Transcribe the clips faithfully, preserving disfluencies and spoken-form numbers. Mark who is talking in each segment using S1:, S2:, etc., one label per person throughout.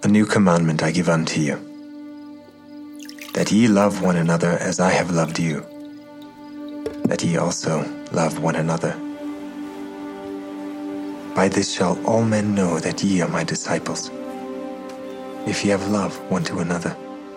S1: A new commandment I give unto you, that ye love one another as I have loved you, that ye also love one another. By this shall all men know that ye are my disciples, if ye have love one to another.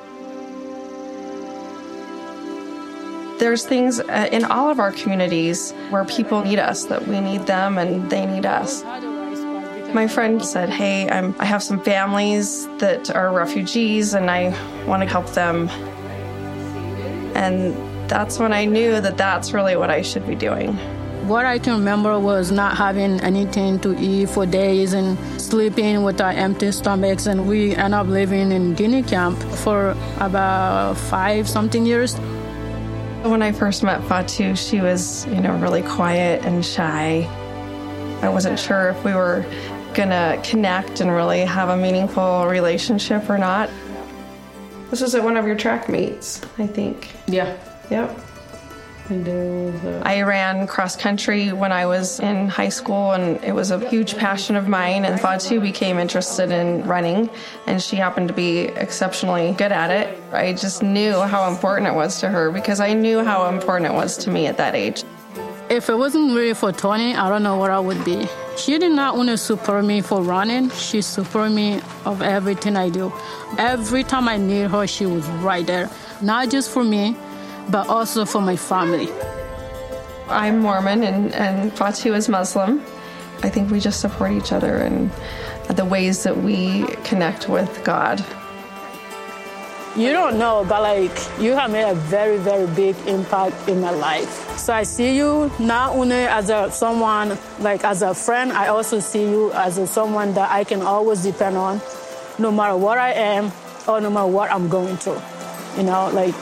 S2: There's things uh, in all of our communities where people need us, that we need them and they need us. My friend said, hey, I'm, I have some families that are refugees and I want to help them. And that's when I knew that that's really what I should be doing.
S3: What I can remember was not having anything to eat for days and sleeping with our empty stomachs. And we ended up living in Guinea camp for about five something years.
S2: When I first met Fatu, she was, you know, really quiet and shy. I wasn't sure if we were gonna connect and really have a meaningful relationship or not. This was at one of your track meets, I think.
S3: Yeah.
S2: Yep.
S3: And there was a...
S2: I ran cross country when I was in high school, and it was a huge passion of mine, and Fatu became interested in running, and she happened to be exceptionally good at it. I just knew how important it was to her because I knew how important it was to me at that age.
S3: If it wasn't really for Tony, I don't know what I would be. She did not want to support me for running. She supported me of everything I do. Every time I need her, she was right there. Not just for me, but also for my family.
S2: I'm Mormon and, and Fatu is Muslim. I think we just support each other in the ways that we connect with God.
S3: You don't know, but like, you have made a very, very big impact in my life. So I see you not only as a someone, like as a friend, I also see you as a someone that I can always depend on, no matter what I am or no matter what I'm going through. You know, like,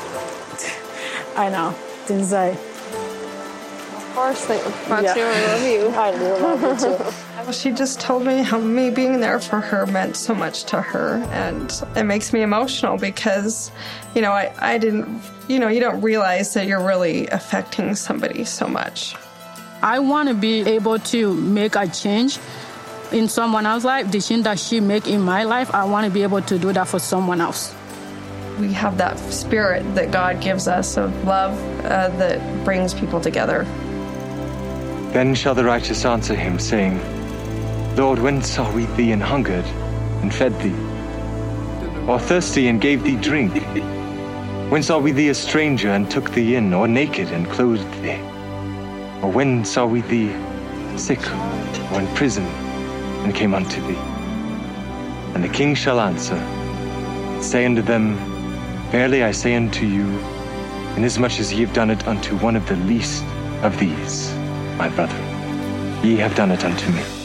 S3: I know, things like...
S2: Of course, they, Fatu,
S3: Yeah.
S2: I love you.
S3: I do love you too.
S2: She just told me how me being there for her meant so much to her, and it makes me emotional because, you know, I, I didn't, you know, you don't realize that you're really affecting somebody so much.
S3: I want to be able to make a change in someone else's life. The change that she make in my life, I want to be able to do that for someone else.
S2: We have that spirit that God gives us of love uh, that brings people together.
S1: Then shall the righteous answer him, saying, Lord, when saw we thee and hungered, and fed thee? Or thirsty, and gave thee drink? When saw we thee a stranger, and took thee in? Or naked, and clothed thee? Or when saw we thee sick, or in prison, and came unto thee? And the king shall answer, and say unto them, Verily I say unto you, inasmuch as ye have done it unto one of the least of these, my brethren, ye have done it unto me.